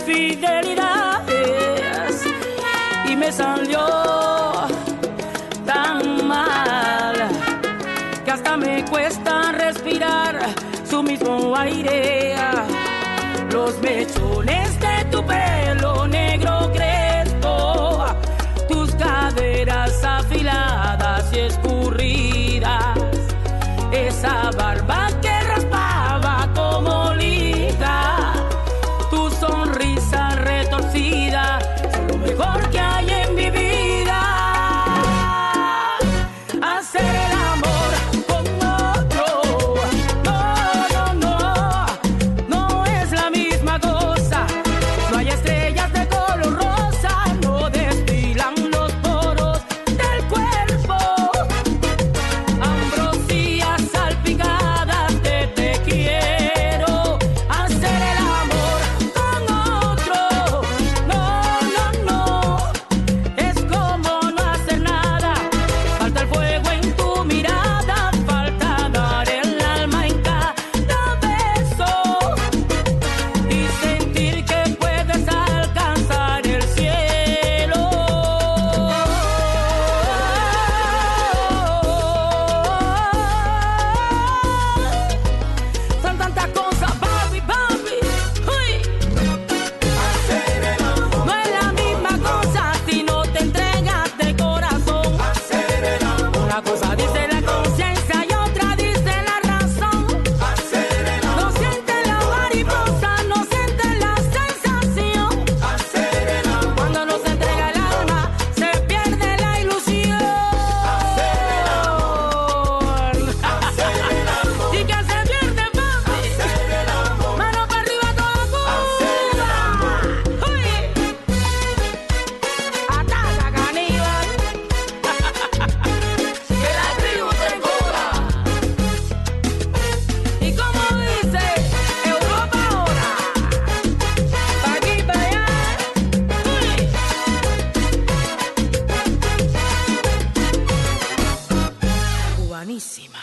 infidelidades y me salió tan mal que hasta me cuesta respirar su mismo aire. Los mechones de tu pelo negro crespo, tus caderas afiladas y escurridas, esa barba que raspaba como liga, tu sonrisa retorcida, es lo mejor que hay en mi vida. Hacer el amor con otro, no es la misma cosa. No hay estrellas de color rosa, no desfilan los poros del cuerpo. Ambrosías salpicadas de te quiero. Hacer el amor con otro, no, es como no hacer nada. Falta el fuego en tu mirada, falta dar el alma en cada beso y sentir que puedes alcanzar el cielo. Son tantas cosas, papi, uy. No es la misma cosa si no te entregas de corazón. Una cosa dice la conciencia y otra dice la razón. No sientes la mariposa, no sientes la sensación. Cuando no se entrega el alma, se pierde la ilusión. Y que se pierde, papi. Mano para arriba toda Cuba. Uy. Ataca, caníbal. Que la tribu te cobra. Y como dice Europa ahora, pa' aquí, pa' allá. Uy. Cubanísima.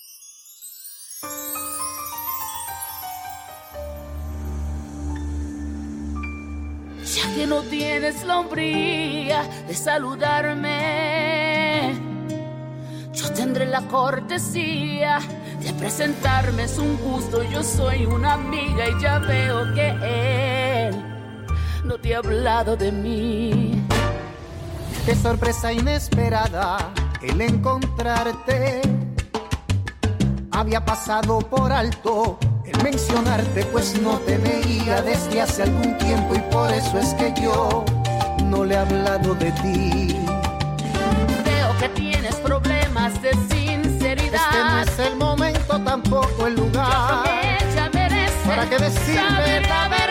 Ya que no tienes la hombría de saludarme, yo tendré la cortesía de presentarme. Es un gusto, yo soy una amiga y ya veo que él no te ha hablado de mí. Qué sorpresa inesperada el encontrarte. Había pasado por alto el mencionarte, pues no te veía desde hace algún tiempo y por eso es que yo no le he hablado de ti. Veo que tienes problemas de sinceridad. Este no es el momento, tampoco el lugar. Ella merece ¿Para qué decirme saber la verdad?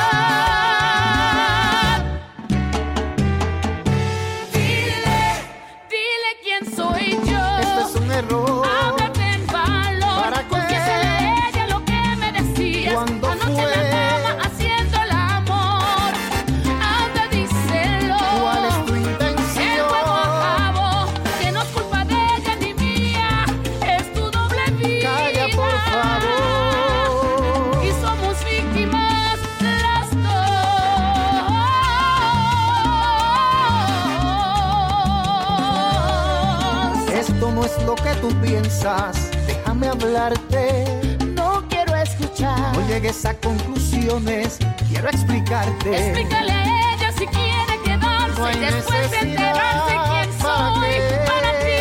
Dile quién soy yo. Esto es un error. Háblate en valor. ¿Para qué? Confiésale a ella lo que me decías. ¿Cuándo Anoche en fue? la cama haciendo el amor. Anda, díselo. ¿Cuál es tu El intención? juego acabó. Que no es culpa de ella ni mía. Es tu doble vida. Calla, por favor. Y somos víctimas las dos. Esto no es lo que tú piensas. Déjame hablarte. No quiero escuchar. No llegues a conclusiones. Quiero explicarte. Explícale a ella si quiere quedarse No hay y después de necesidad. enterarse quién ¿Para soy qué? para ti.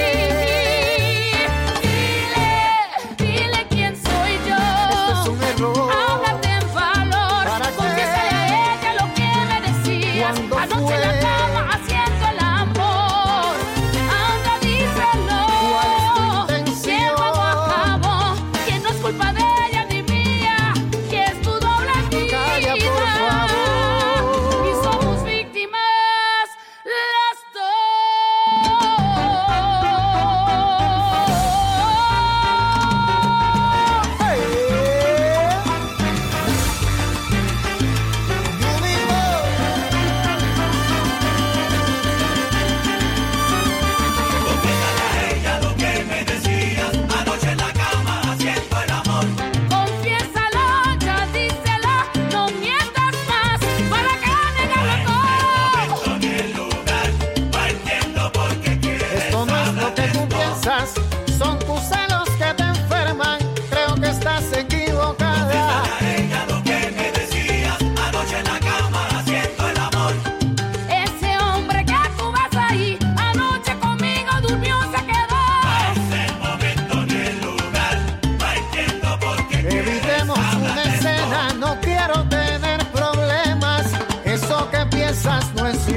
Dile quién soy yo. Esto es un error. Háblate en valor. ¿Para qué? Confiésale a ella lo que me decías. ¿Cuándo Anoche en la fue? cama haciendo el amor. Anda, díselo. ¿Cuál es tu Que el intención? juego acabó. Que no es culpa de ella ni mía. Que es tu doble vida. Calla, por favor. Y somos víctimas las dos.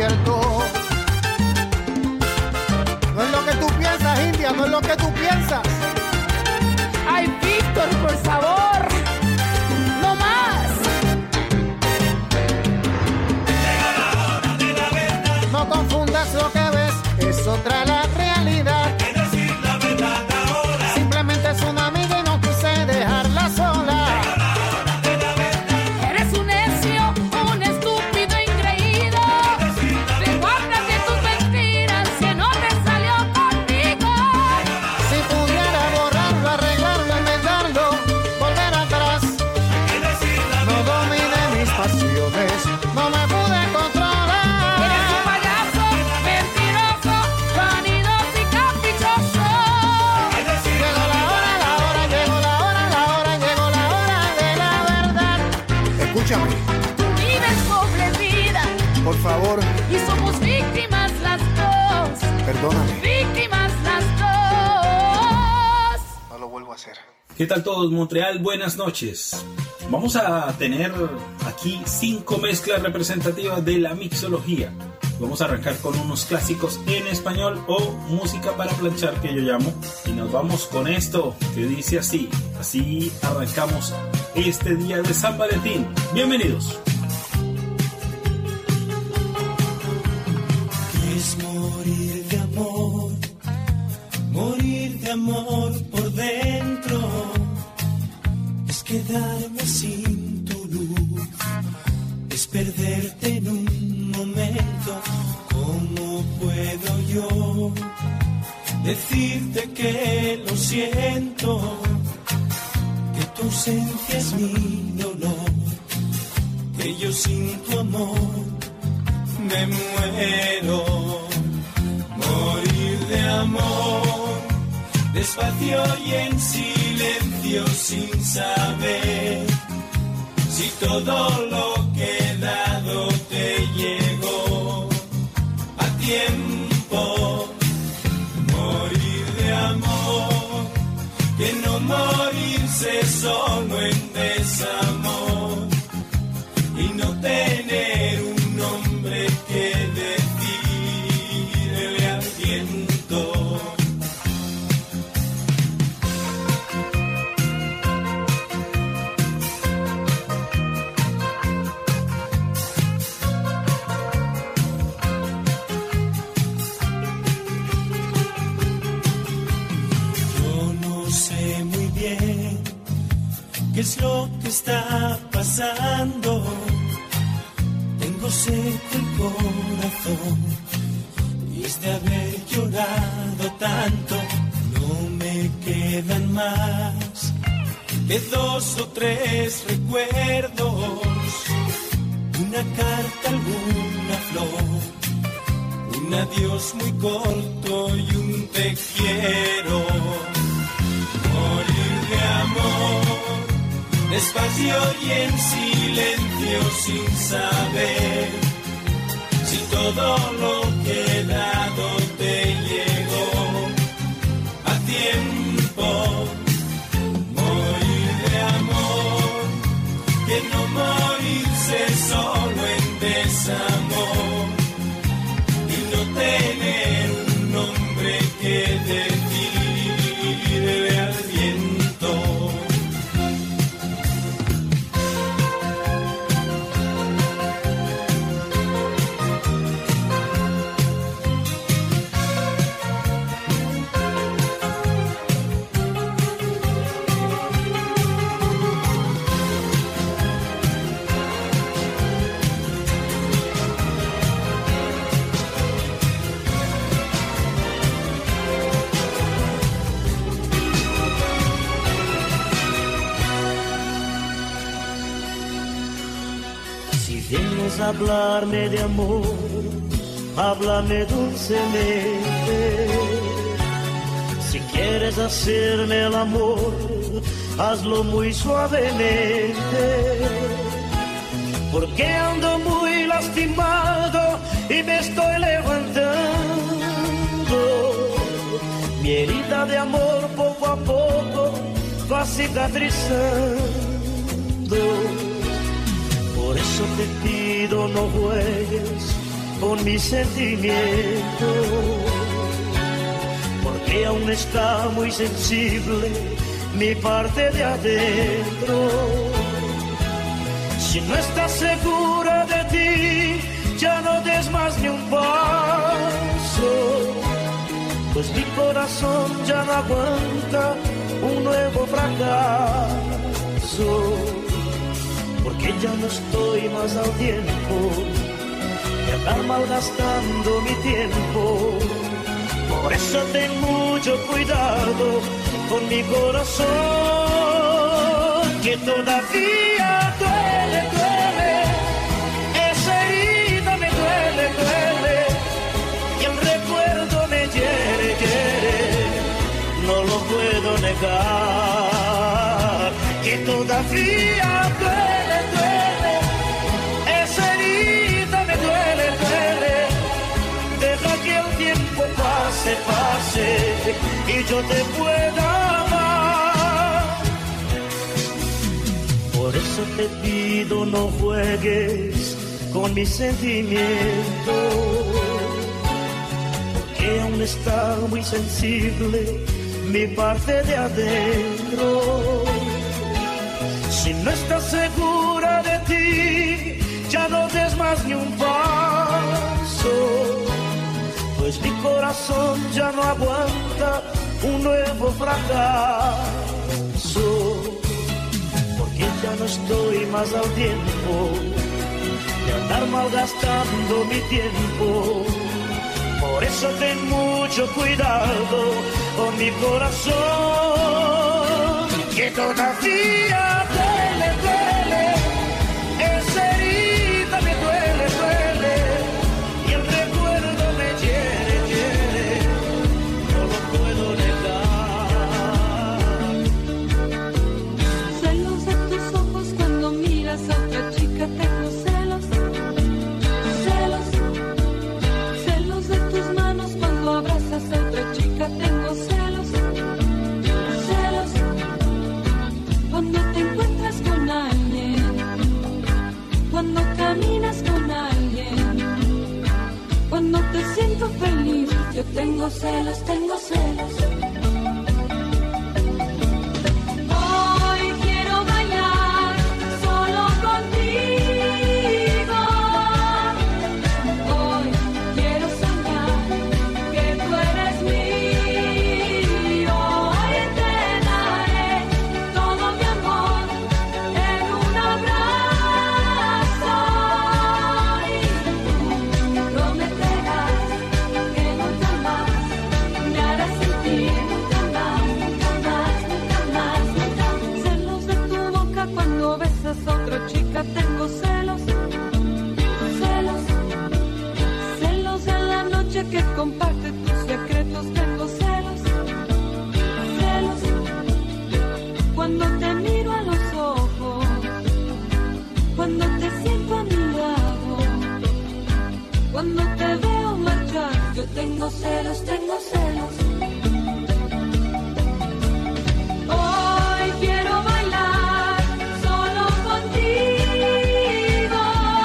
cierto. No es lo que tú piensas, India, no es lo que tú piensas. Ay, Víctor, por favor, no más. Llega la hora de la verdad. No confundas lo que ves, es otra la realidad. Hay que decir la verdad ahora. Simplemente es una amiga y no quise dejarla sola. Llega la hora de la verdad. Eres un necio, un estúpido increído. Te guardas de tus mentiras que no te salió conmigo. Si pudiera borrarlo, arreglarlo, enmendarlo, volver atrás. Hay que decir la No verdad. domine mis pasiones, no me pude controlar. Eres un payaso, mentiroso, vanidoso y caprichoso. Hay que decir Llegó la hora, llegó la hora de la verdad. Escúchame, Tú vives doble vida por favor, y somos víctimas las dos. perdóname. Víctimas las dos. No lo vuelvo a hacer. ¿Qué tal todos, Montreal? Buenas noches. Vamos a tener aquí 5 mezclas representativas de la mixología. Vamos a arrancar con unos clásicos en español o música para planchar, que yo llamo. Y nos vamos con esto que dice así. Así arrancamos este día de San Valentín. Bienvenidos. Es morir de amor por dentro, es quedarme sin tu luz, es perderte en un momento. ¿Cómo puedo yo decirte que lo siento? Que tu ausencia es mi dolor, que yo sin tu amor me muero. Morir de amor, despacio y en silencio, sin saber si todo lo que he dado te llegó a tiempo. Morir de amor, que no morirse solo en desamor y no tener un nombre que decirle al viento. Yo no sé muy bien qué es lo que está pasando. Tengo seco el corazón y es de haber llorado tanto. No me quedan más que 2 o 3 recuerdos, una carta, alguna flor, un adiós muy corto y un te quiero. Morir de amor, despacio y en silencio, sin saber si todo lo que he dado te llegó a tiempo. Morir de amor, que no morirse solo en desamor y no tener un nombre que decirle al viento. Si vienes a hablarme de amor, háblame dulcemente. Si quieres hacerme el amor, hazlo muy suavemente. Porque ando muy lastimado y me estoy levantando. Mi herida de amor poco a poco va cicatrizando. Por eso te pido no juegues con mi sentimiento, porque aún está muy sensible mi parte de adentro. Si no estás segura de ti, ya no des más ni un paso, pues mi corazón ya no aguanta un nuevo fracaso, porque ya no estoy más al tiempo de andar malgastando mi tiempo. Por eso ten mucho cuidado con mi corazón, que todavía duele, duele, esa herida me duele, duele, y el recuerdo me hiere, hiere, no lo puedo negar, que todavía duele, duele, esa herida me duele, duele, deja que el tiempo pase, pase, y yo te pueda amar. Por eso te pido no juegues con mis sentimientos, porque aún está muy sensible mi parte de adentro. Si no estás segura de ti, ya no des más ni un paso, pues mi corazón ya no aguanta un nuevo fracaso, porque ya no estoy más al tiempo de andar malgastando mi tiempo. Por eso ten mucho cuidado con mi corazón, que todavía duele, duele, esa herida me duele, duele, y el recuerdo me hiere, hiere, no lo puedo negar. Celos de tus ojos cuando miras a otra chica, tengo celos, celos, celos de tus manos cuando abrazas a otra chica, tengo celos, celos, cuando te encuentras con alguien, cuando caminas con alguien, cuando te siento feliz, yo tengo celos, tengo celos. Hoy quiero bailar solo contigo. Hoy quiero soñar que tú eres mío. Hoy te daré todo mi amor en un abrazo. Y tú prometerás que nunca más me harás sentir, nunca más, nunca más, nunca más, nunca. Celos de tu boca cuando besas a otra chica, tengo celos, celos, celos de la noche que comparte tus secretos, tengo celos, celos, cuando te miro a los ojos, cuando te siento a mi lado, cuando te veo marchar, yo tengo celos, tengo celos. Hoy quiero bailar solo contigo.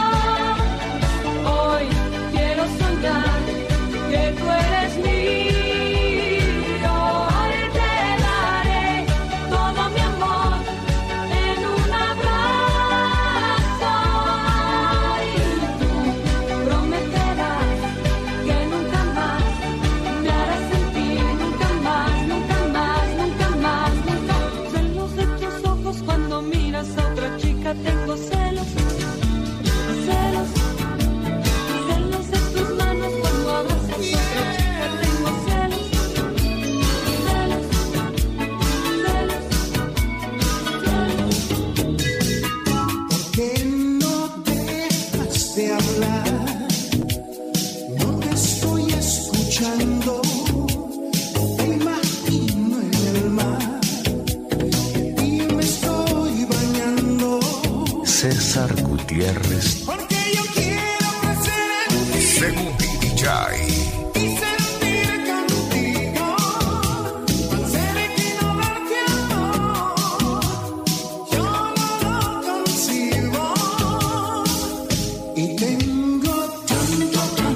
Hoy quiero soñar que tú eres mío. Hoy te daré todo mi amor en un abrazo. Y tú prometerás que nunca más me harás sentir, nunca más, nunca más, nunca más, nunca. Celos de tus ojos cuando miras a otra chica, tengo celos, celos, celos de tus manos cuando abrazas a otra chica, tengo celos, celos, celos, celos. ¿Por qué no dejas de hablar? No te estoy escuchando. Te imagino en el mar y me estoy bañando. César Gutiérrez, Porque yo quiero crecer en ti Segundo DJ. y sentir contigo. Hacer que no darte amor, yo no lo consigo. Y tengo tanto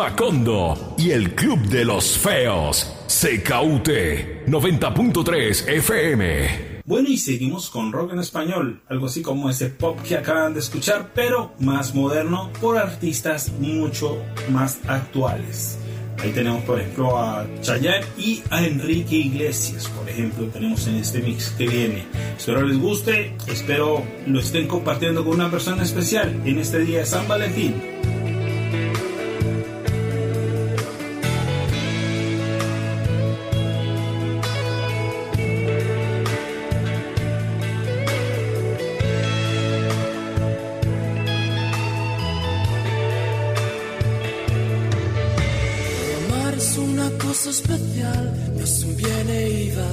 Macondo y el Club de los Feos. CKUT 90.3 FM. Bueno, y seguimos con rock en español, algo así como ese pop que acaban de escuchar, pero más moderno por artistas mucho más actuales. Ahí tenemos, por ejemplo, a Chayanne y a Enrique Iglesias, por ejemplo, tenemos en este mix que viene. Espero les guste, espero lo estén compartiendo con una persona especial en este día de San Valentín. Especial, no es un viene y va.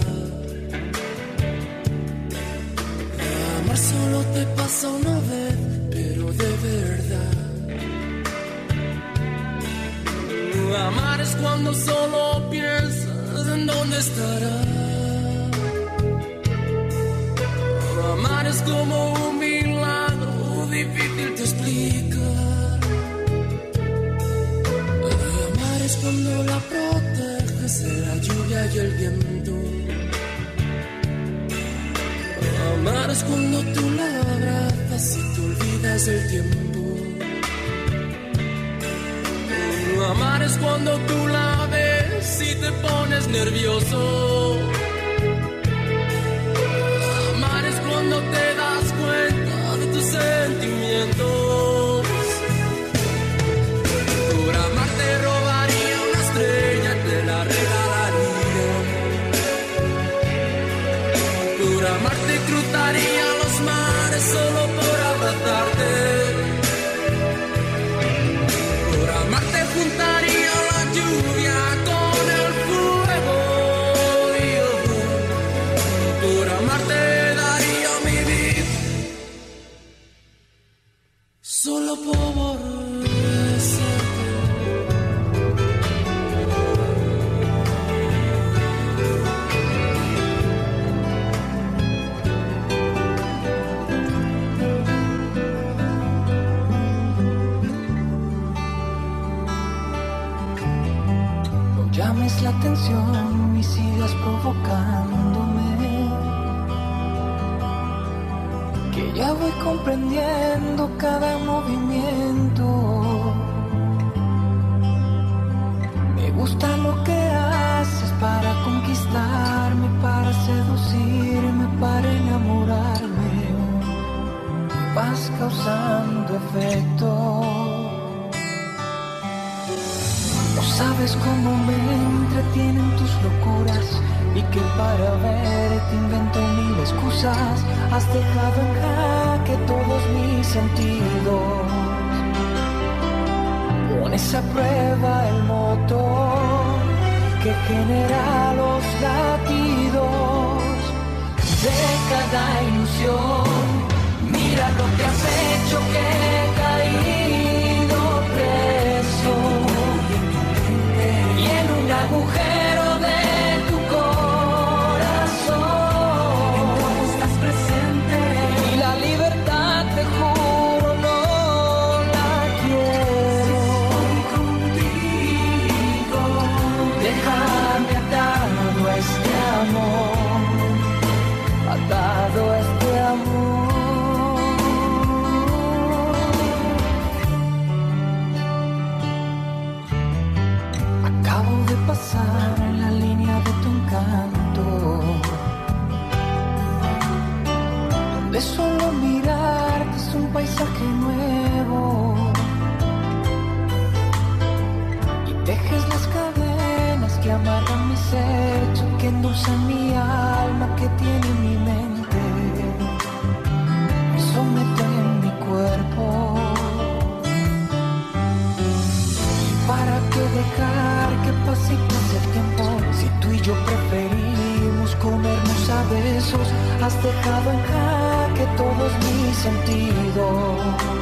Amar solo te pasa una vez, pero de verdad. Amar es cuando solo piensas en dónde estará. Amar es como un milagro difícil de explicar. Amar es cuando la proteges de la lluvia y el viento. Amar es cuando tú la abrazas y te olvidas del tiempo. Amar es cuando tú la ves y te pones nervioso. Amar es cuando te das cuenta de tus sentimientos. Por amar te robaría una estrella y te la regalaría. Por amar te cruzaría los mares solo por abrazarte. Por amar te juntaría la lluvia con el fuego. Por amar te daría mi vida solo por besarte. Llames la atención y sigas provocándome, que ya voy comprendiendo cada movimiento. Me gusta lo que haces para conquistarme, para seducirme, para enamorarme. Vas causando efecto. No sabes cómo me entretienen tus locuras y que para verte invento mil excusas. Has dejado en jaque todos mis sentidos. Pones a prueba el motor que genera los latidos de cada ilusión. Mira lo que has hecho, que he caído preso y en un agujero de tu corazón estás presente. Y la libertad, te juro, no la quiero. Estoy contigo. Déjame atado a este amor, atado a este amor. Acabo de pasar en la línea de tu encanto, donde solo mirarte es un paisaje nuevo. Y tejes las cadenas que amarran mi ser, que endulzan mi alma, que tiene mi mente, me someten en mi cuerpo. ¿Para qué dejar que pase y pase el tiempo? Si tú y yo preferimos comernos a besos, has dejado en jaque todos mis sentidos.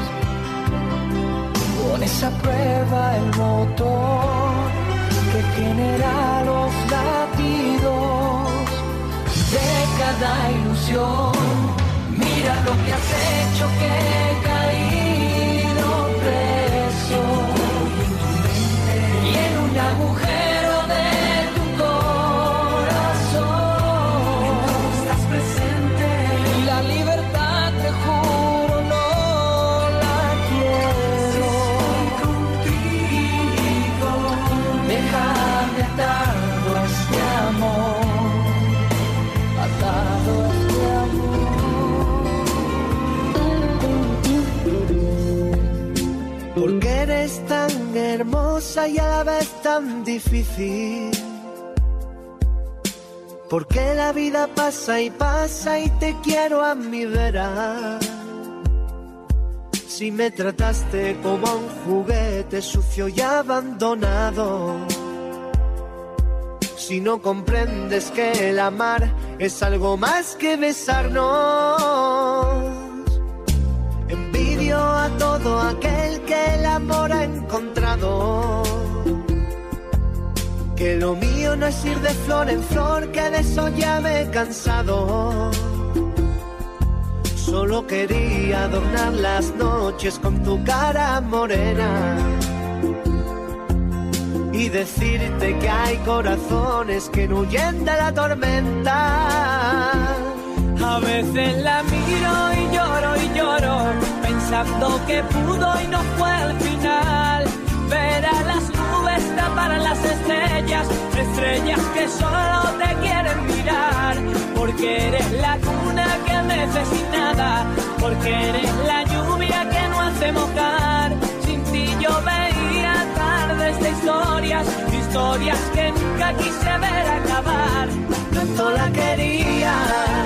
Pones a prueba el motor que genera los latidos de cada ilusión. Mira lo que has hecho, que he caído preso hermosa y a la vez tan difícil. Porque la vida pasa y pasa y te quiero a mi vera. Si me trataste como a un juguete sucio y abandonado. Si no comprendes que el amar es algo más que besarnos. Envidio a todo aquel que el amor ha encontrado. Que lo mío no es ir de flor en flor, que de eso ya me he cansado. Solo quería adornar las noches con tu cara morena y decirte que hay corazones que no huyen de la tormenta. A veces la miro y lloro, pensando que pudo y no fue al final. Ver a las nubes tapar las estrellas, estrellas que solo te quieren mirar. Porque eres la cuna que mece sin nada, porque eres la lluvia que no hace mojar. Sin ti yo veía tardes de historias, historias que nunca quise ver acabar. Tanto la quería,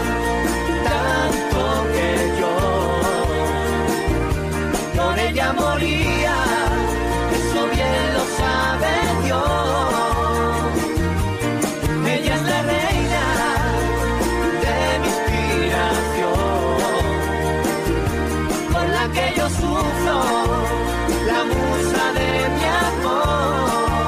tanto que yo por ella moría. Eso bien lo sabe Dios. Ella es la reina de mi inspiración, por la que yo sufro, la musa de mi amor.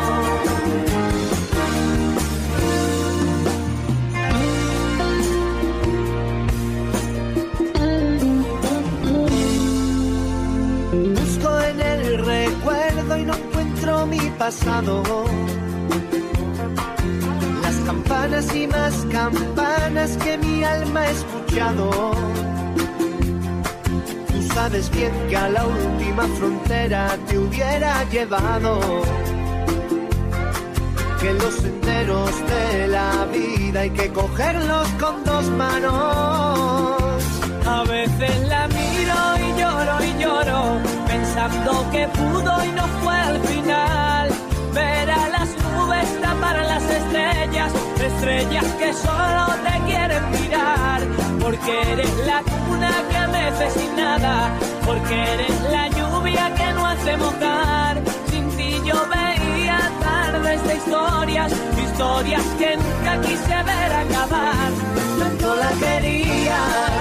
Busco en el recuerdo y no encuentro mi pasado. Las campanas y más campanas que mi alma ha escuchado. Tú sabes bien que a la última frontera te hubiera llevado. Que los senderos de la vida hay que cogerlos con dos manos. A veces la miro y lloro, pensando que pudo y no fue al final. Ver a las nubes tapar las estrellas, estrellas que solo te quieren mirar. Porque eres la cuna que mece sin nada, porque eres la lluvia que no hace mojar. Sin ti yo veía tardes de historias, historias que nunca quise ver acabar. Tanto la quería,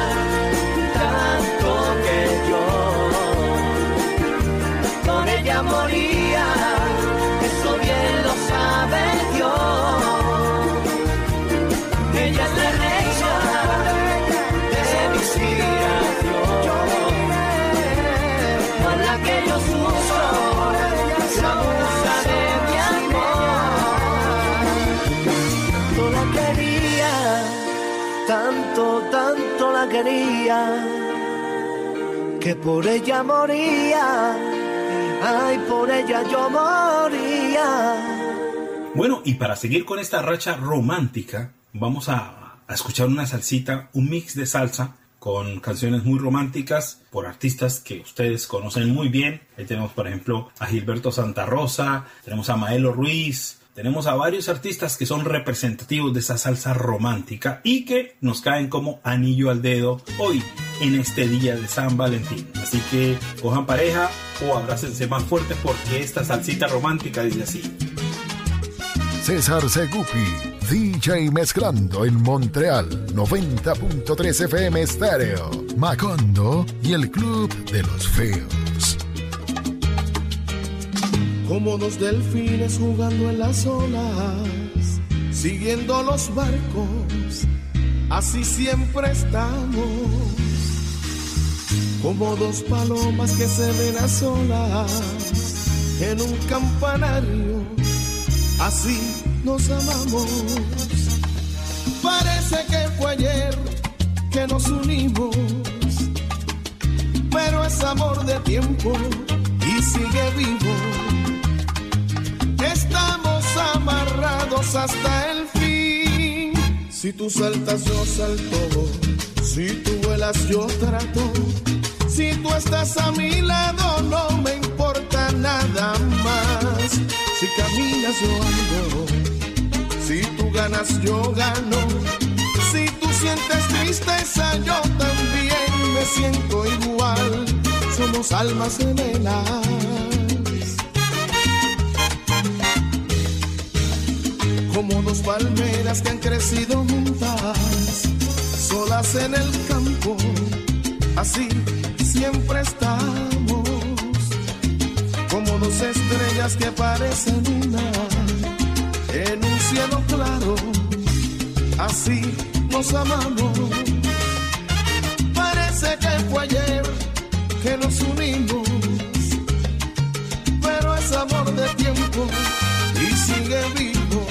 tanto que yo por ella moría. Eso bien lo sabe Dios. Ella es la reina de mi inspiración, por la que yo sufro, la musa de mi amor. Tanto la quería, tanto la quería, que por ella moría. Ay, por ella yo moría. Bueno, y para seguir con esta racha romántica, vamos a escuchar una salsita, un mix de salsa con canciones muy románticas por artistas que ustedes conocen muy bien. Ahí tenemos, por ejemplo, a Gilberto Santa Rosa, tenemos a Maelo Ruiz, tenemos a varios artistas que son representativos de esa salsa romántica y que nos caen como anillo al dedo hoy en este día de San Valentín. Así que cojan pareja o abrácense más fuerte porque esta salsita romántica dice así. César Segupi, DJ mezclando en Montreal, 90.3 FM Estéreo, Macondo y el Club de los Feos. Como dos delfines jugando en las olas, siguiendo los barcos, así siempre estamos. Como dos palomas que se ven a solas en un campanario, así nos amamos. Parece que fue ayer que nos unimos, pero es amor de tiempo y sigue vivo. Estamos amarrados hasta el fin. Si tú saltas, yo salto. Si tú vuelas, yo trato. Si tú estás a mi lado, no me importa nada más. Si caminas yo ando, si tú ganas yo gano. Si tú sientes tristeza yo también me siento igual. Somos almas gemelas. Como dos palmeras que han crecido juntas, solas en el campo, así siempre estamos. Como dos estrellas que parecen una en un cielo claro, así nos amamos. Parece que fue ayer que nos unimos, pero es amor de tiempo y sigue vivo.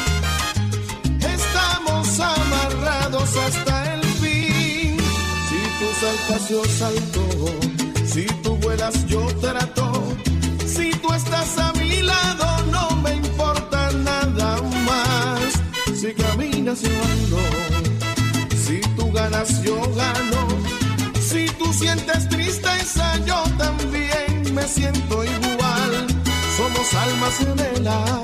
Estamos amarrados hasta el fin. Si tú saltas yo salto, si tú vuelas yo trato. Si tú estás a mi lado no me importa nada más. Si caminas yo ando, si tú ganas yo gano. Si tú sientes tristeza yo también me siento igual. Somos almas gemelas.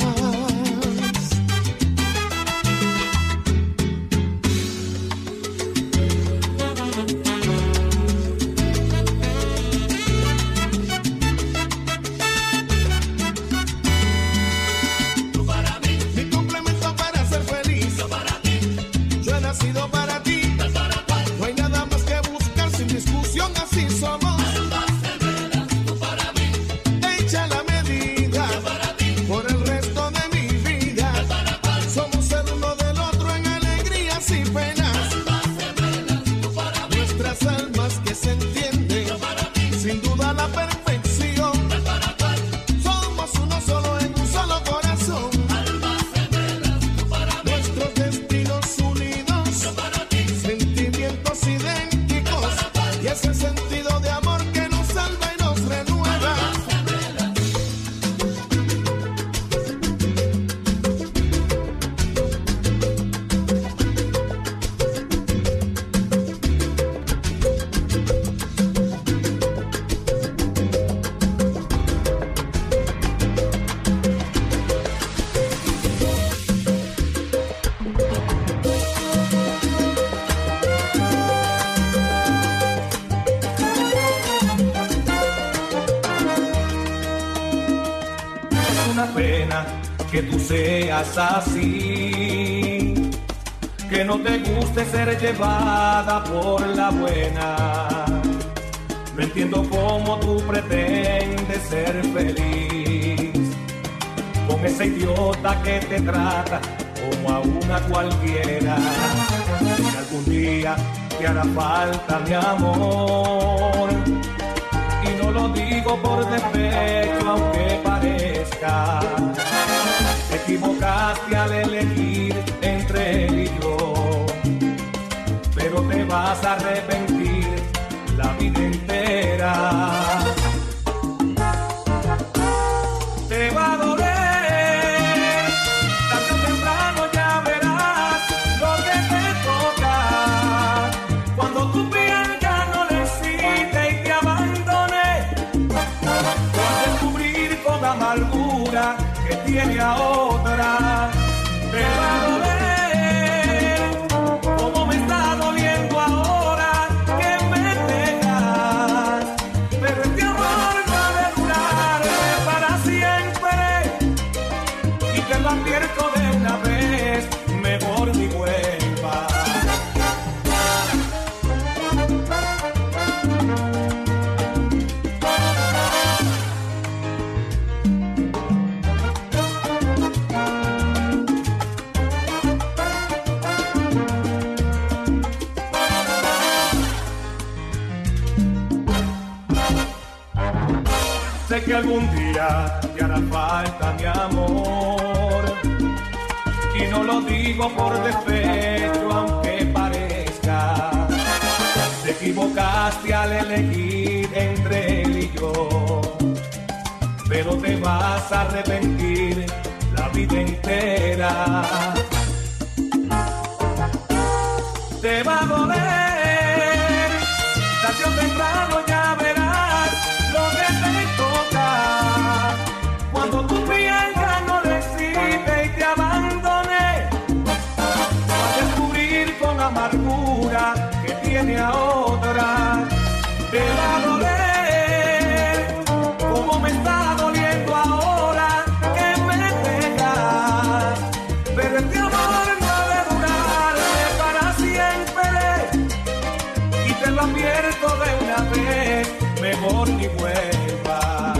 Que tú seas así, que no te guste ser llevada por la buena. No entiendo cómo tú pretendes ser feliz con ese idiota que te trata como a una cualquiera. Si algún día te hará falta mi amor, y no lo digo por defecto aunque parezca, te equivocaste al elegir entre él y yo, pero te vas a arrepentir la vida entera. Te va a doler, tarde o temprano ya verás lo que te toca. Cuando tu piel ya no necesite y te abandone, vas a descubrir con amargura que tiene a otra. Te va a doler como me está doliendo ahora que me dejas, pero este amor no ha de durarme para siempre, y te lo advierto de una vez, mejor ni vuelva. Sé que algún día te hará falta mi amor, y no lo digo por defecto aunque parezca. Te equivocaste al elegir entre él y yo, pero te vas a arrepentir la vida entera. Te va a doler, tarde o temprano ya verás lo que te toca. Cuando tu piel ya tiene a otra. Te va a doler como me está doliendo ahora que me dejas. Pero este amor no ha de durarme para siempre y te lo advierto de una vez, mejor ni vuelvas.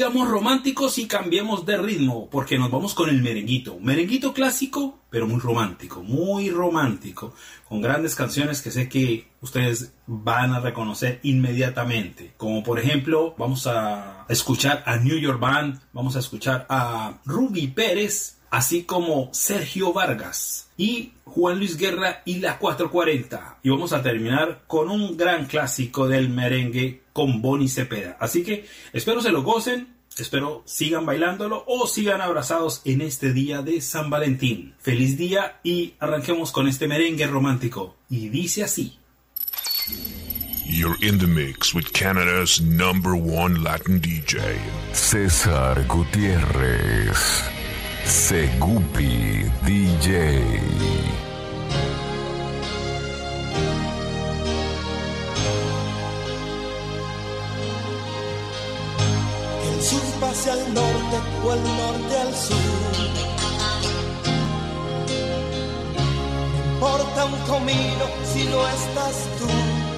sigamos románticos y cambiemos de ritmo, porque nos vamos con el merenguito. Un merenguito clásico, pero muy romántico, con grandes canciones que sé que ustedes van a reconocer inmediatamente. Como por ejemplo, vamos a escuchar a New York Band, vamos a escuchar a Ruby Pérez, así como Sergio Vargas y Juan Luis Guerra y la 440. Y vamos a terminar con un gran clásico del merengue con Bonnie Cepeda. Así que espero se lo gocen, espero sigan bailándolo o sigan abrazados en este día de San Valentín. Feliz día y arranquemos con este merengue romántico. Y dice así. You're in the mix with Canada's #1 Latin DJ, César Gutiérrez. Segupi DJ. Que el sur pase al norte o el norte al sur. No importa un comino si no estás tú.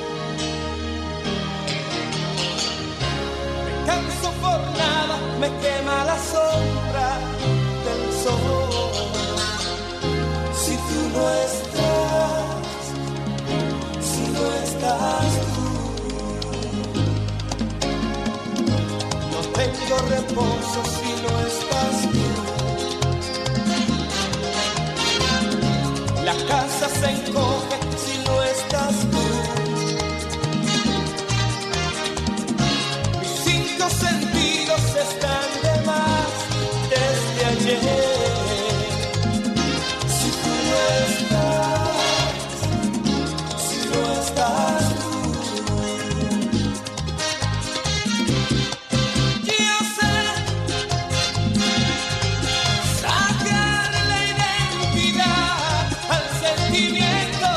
Me canso por nada, me quema la sombra del sol. Si tú no estás, si no estás tú, no tengo reposo si no estás tú. La casa se encoge si no estás tú. Mis 5 sentidos están de más desde ayer. Si tú no estás, si no estás tú. Yo sé sacar la identidad al sentimiento.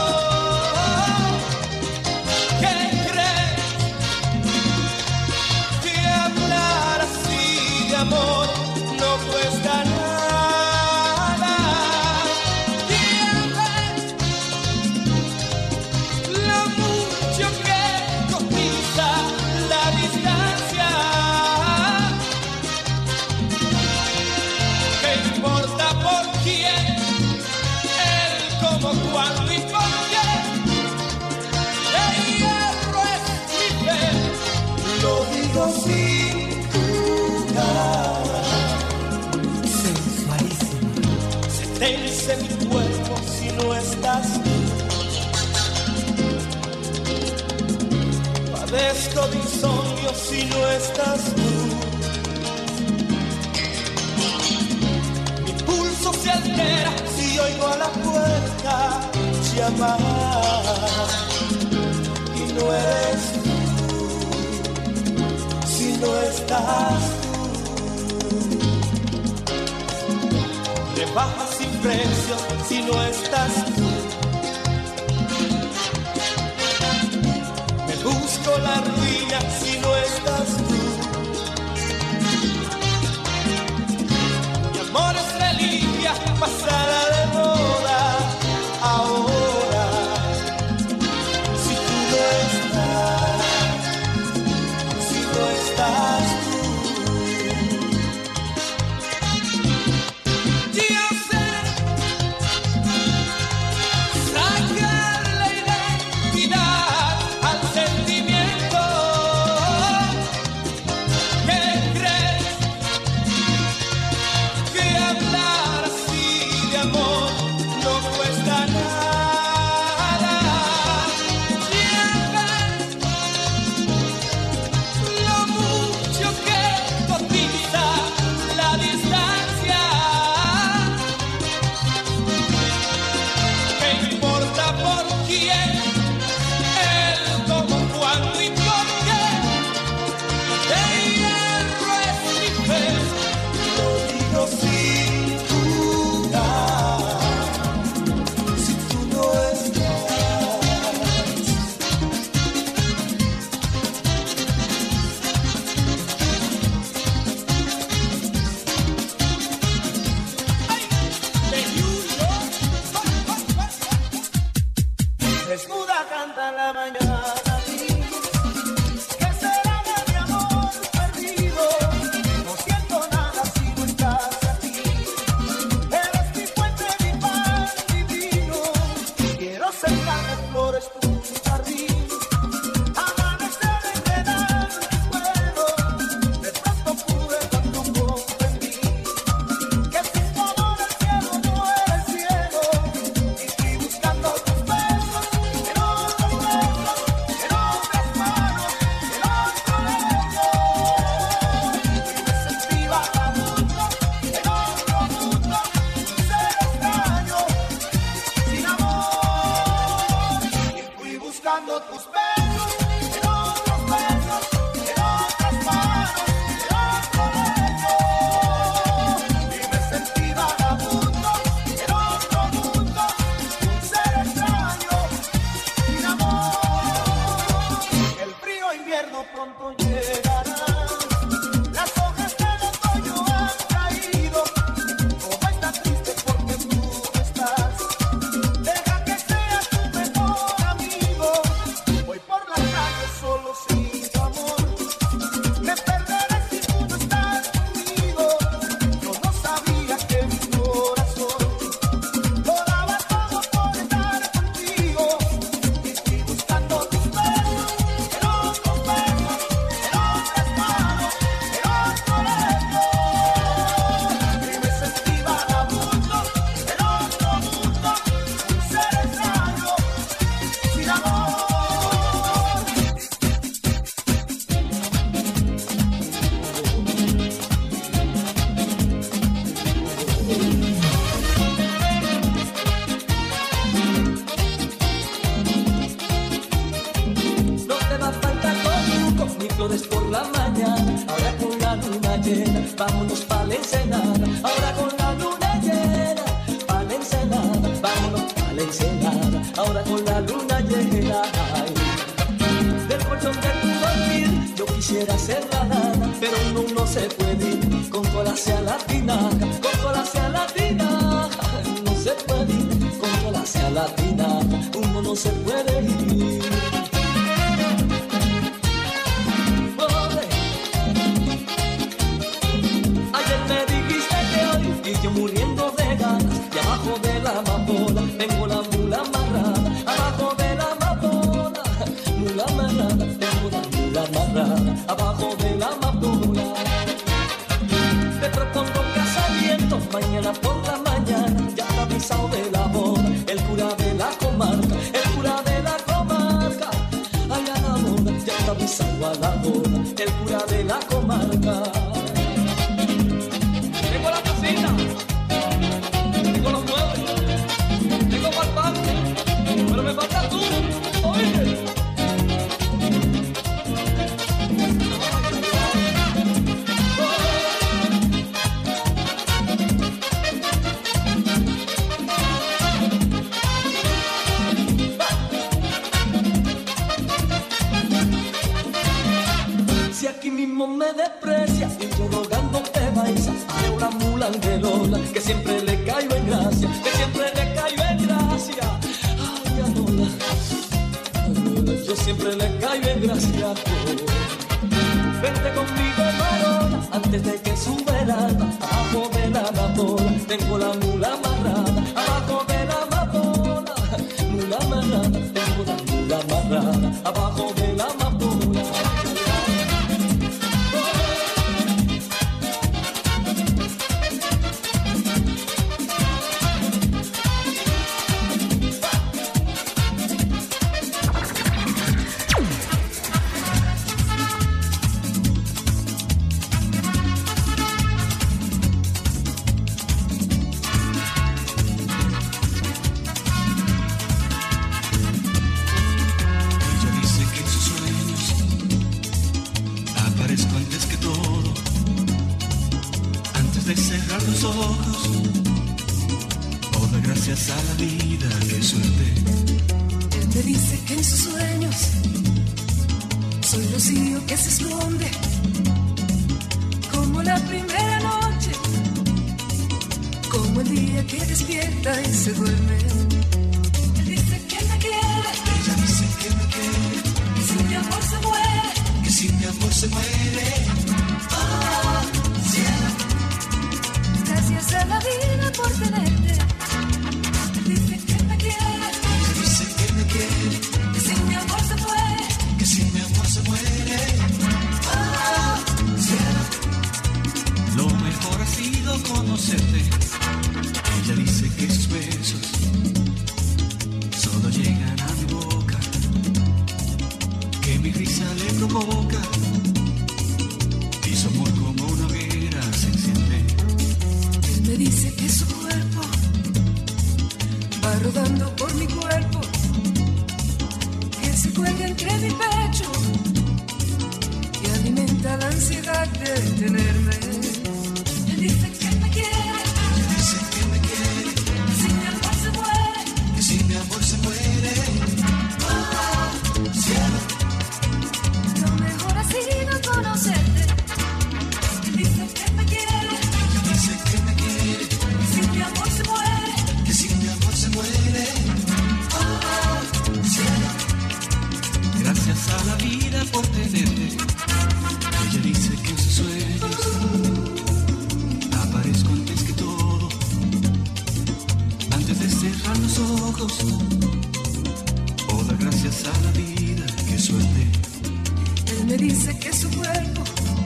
¿Qué crees? Que hablar así de amor no cuesta nada. ¿Quién ve lo mucho que cotiza la distancia? ¿Qué importa por quién? El cómo, cuándo y por qué. El hierro es mi fe, lo digo sin dudar. Sensualísimo. Se tense mi cuerpo si no estás tú. Padezco de insomnio si no estás tú. Mi pulso se altera si oigo a la puerta llamar. Y no eres tú, si no estás tú. De baja sin precio si no estás tú. Me busco la ruina si no estás tú. Mi amor es reliquia pasada de moda ahora. Si tú no estás, si no estás tú. Yo sé sacar la identidad al sentimiento. ¿Qué crees? Que hablar así de vámonos pa' la ensenada, ahora con la luna llena, pa' la ensenada, vámonos pa' la ensenada, ahora con la luna llena. Ay, del colchón de tu dormir, yo quisiera ser la nada, pero uno no se puede ir, con cola hacia la tinaja, con cola hacia la tinaja, no se puede ir, con cola hacia la tinaja, uno no se puede ir. Yo muriendo de ganas y abajo de la amapola tengo la mula amarrada, abajo de la amapola, mula amarrada, tengo la mula amarrada, abajo de la amapola. Te propongo casamiento mañana por la mañana, ya está avisado de la boda, el cura de la comarca, el cura de la comarca. Ay, a la boda, ya está avisado a la boda, el cura de la comarca. Tengo la cocina, tengo los muebles, tengo para el patio, pero me falta tú, oíste. Si aquí mismo me desprecia y yo rogándote baisa, haré una mula angelola que siempre le caigo en gracia, que siempre le caigo en gracia. Ay, Anola, Anola, yo siempre le caigo en gracia. Vente conmigo, Marola, antes de que sube el alba, abajo de la amapola, tengo la mula amarrada, abajo de la amapola, mula amarrada, tengo la mula amarrada, abajo de la amapola. Gracias a la vida, qué suerte. Él me dice que en sus sueños soy rocío que se esconde, como la primera noche, como el día que despierta y se duerme. Él dice que me quiere, ella dice que me quiere, que si mi amor se muere, que si mi amor se muere. Oh, cielo, gracias a la vida por tenerte. Que si mi amor se muere, que si mi amor se muere. Oh, cielo. Lo mejor ha sido conocerte. Ella dice que sus besos solo llegan a mi boca, que mi risa le provoca y su amor como una hoguera se enciende. Él me dice que su cuerpo va rodando por mi cuerpo, se cuelga entre mi pecho y alimenta la ansiedad de tenerme. Él dice que me quiere, ella dice que me quiere, que si mi amor se muere, que si mi amor se muere. Oh, cielo, lo mejor ha sido conocerte. Él dice que me quiere, ella dice que me quiere, que si mi amor se muere, que si mi amor se muere. Oh, cielo. Gracias a la vida por tenerte. Ella dice que en sus sueños aparezco antes que todo, antes de cerrar los ojos. Oh, da gracias a la vida, qué suerte. Él me dice que su cuerpo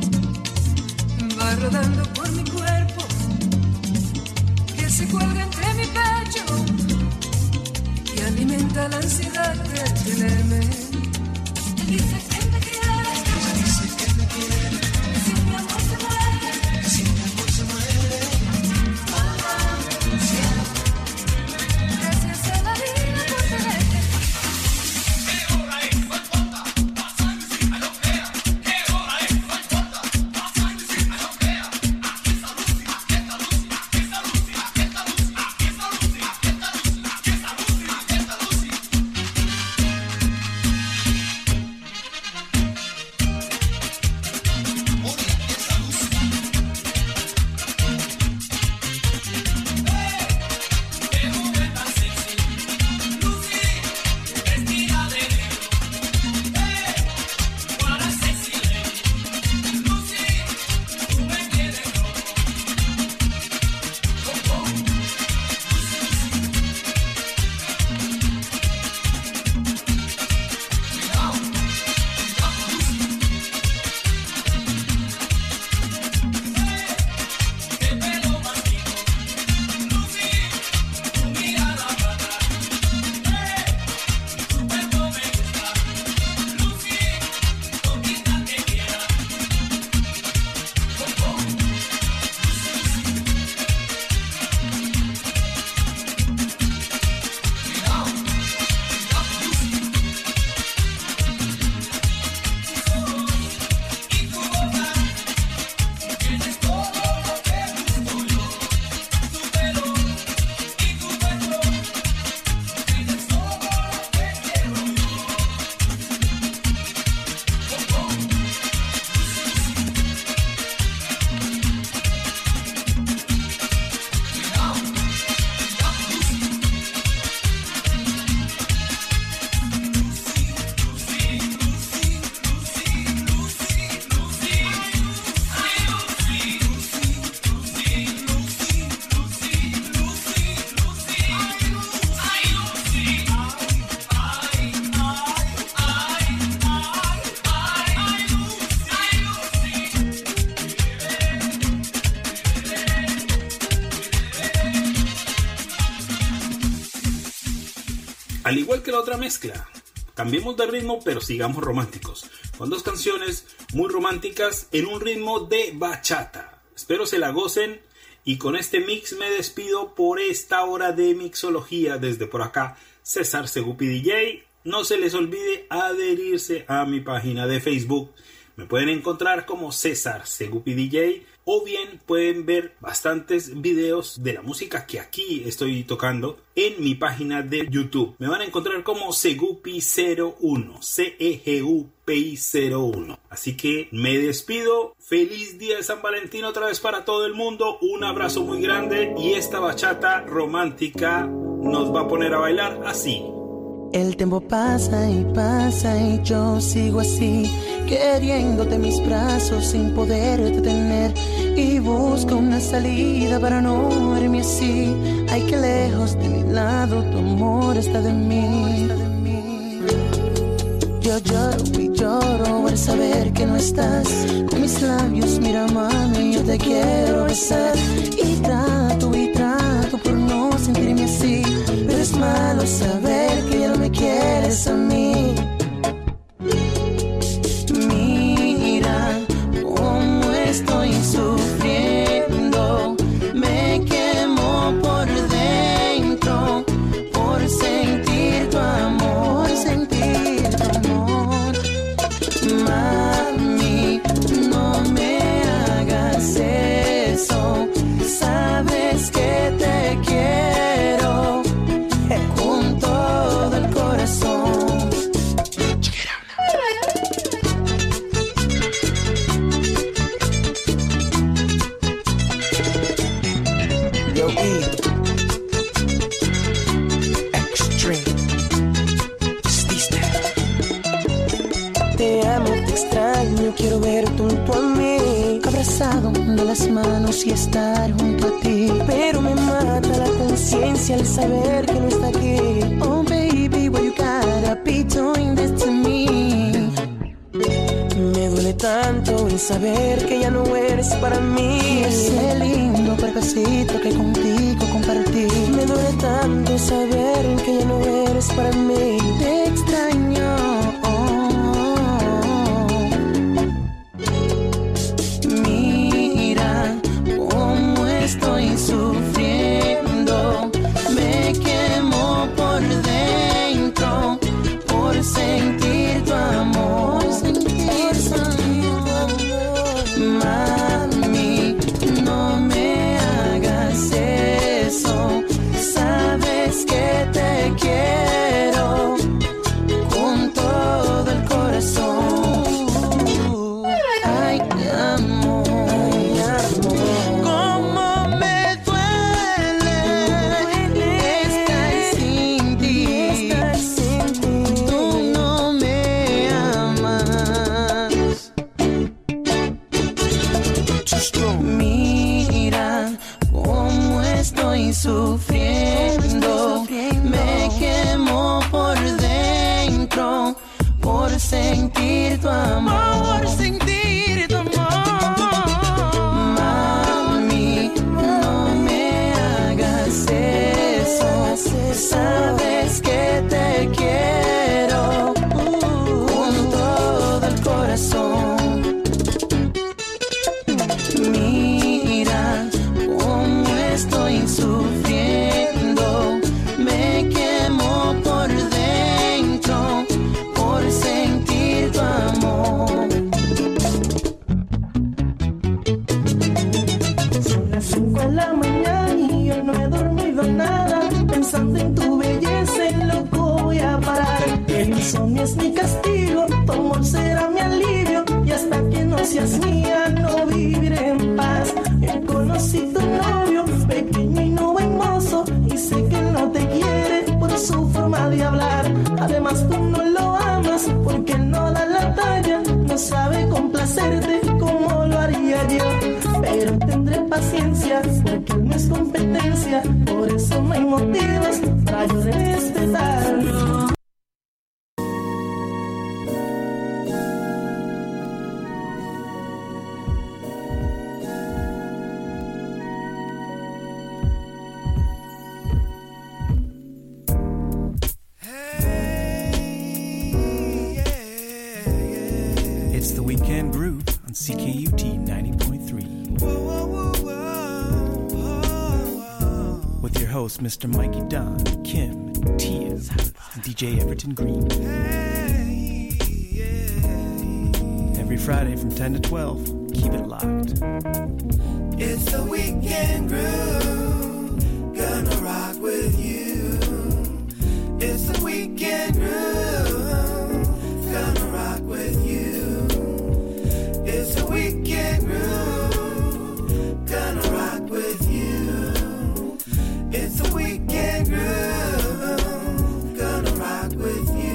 va rodando por mi cuerpo, que se cuelga entre mi pecho y alimenta la ansiedad de tenerme. Dice que me quiere, ella dice que me quiere, que si mi amor se muere, que si mi amor se muere. Oh, cielo, gracias a la vida por tenerte. ¿Qué hora es? No importa, pasa encima, no crea. ¿Qué hora es? No importa, pasa encima, no crea. Al igual que la otra mezcla, cambiemos de ritmo pero sigamos románticos, con dos canciones muy románticas en un ritmo de bachata. Espero se la gocen y con este mix me despido por esta hora de mixología. Desde por acá, César Segupi DJ. No se les olvide adherirse a mi página de Facebook. Me pueden encontrar como César Segupi DJ o bien pueden ver bastantes videos de la música que aquí estoy tocando en mi página de YouTube. Me van a encontrar como Segupi01, CEGUPI01. Así que me despido. Feliz día de San Valentín otra vez para todo el mundo. Un abrazo muy grande y esta bachata romántica nos va a poner a bailar así. El tiempo pasa y yo sigo así, queriéndote en mis brazos sin poderte tener, y busco una salida para no verme así. Ay, que lejos de mi lado tu amor está de mí. Yo lloro y lloro al saber que no estás. Con mis labios, mira mami, yo te quiero besar. Y trato por no sentirme así, pero es malo saber que ya no me quieres a mí. Mira cómo estoy sufriendo, me quemo por dentro, por sentir tu amor, sentir tu amor. Mami, no me hagas eso, sabes que te quiero con todo el corazón. Yo, Extreme. Te amo, te extraño, quiero verte junto a mí, abrazado de las manos y estar junto a ti. Pero me mata la conciencia al saber que no está aquí. Oh baby, why you gotta be doing this to me? Me duele tanto el saber que ya no eres para mí. Ese lindo cuerpecito que contigo compartí. Me duele tanto saber que ya no eres para mí. Te extraño. Mira cómo estoy sufriendo, me quemo por dentro, por sentir tu amor, sentir tu amor. Mami, no me hagas eso, sabes que te quiero con todo el corazón. Ay, amor, cómo me duele estar sin ti. Tú no me amas. Mira cómo estoy sufriendo, me quemo por dentro, por sentir tu amor, por sentir tu amor. Mami, no me hagas eso, sabes que te quiero con todo el corazón. Mira cómo estoy sufriendo, me quemo por dentro, por sentir tu amor. Son las 5 de la mañana y yo no he dormido nada, pensando en tu belleza, en loco voy a parar. El insomnio es mi castigo, tu amor será mi alivio, y hasta que no seas mía no viviré en paz. Yo conocí tu novio, pequeño y no buen mozo, y sé que no te quiere por su forma de hablar. Además tú no lo amas porque él no da la talla, no sabe complacerte como lo haría yo. Pero tendré paciencia porque él no es competencia, por eso no hay motivos para yo respetarlo. CKUT 90.3. With your host, Mr. Mikey Don, Kim, Tia, and DJ Everton Green. Every Friday from 10 to 12, keep it locked. It's the weekend groove, gonna rock with you. It's the weekend groove, gonna rock with you. It's the weekend groove, gonna rock with you. It's the weekend groove, gonna rock with you.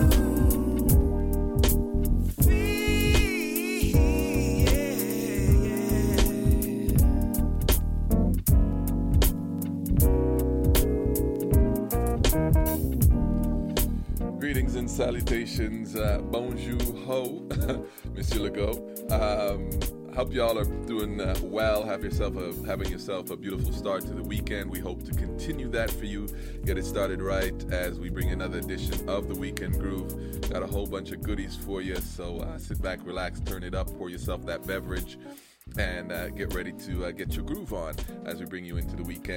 Greetings and salutations, bonjour ho, Monsieur Legault. Hope y'all are doing well. Having yourself a beautiful start to the weekend. We hope to continue that for you. Get it started right as we bring another edition of the Weekend Groove. Got a whole bunch of goodies for you, so sit back, relax, turn it up, pour yourself that beverage, and get ready to get your groove on as we bring you into the weekend.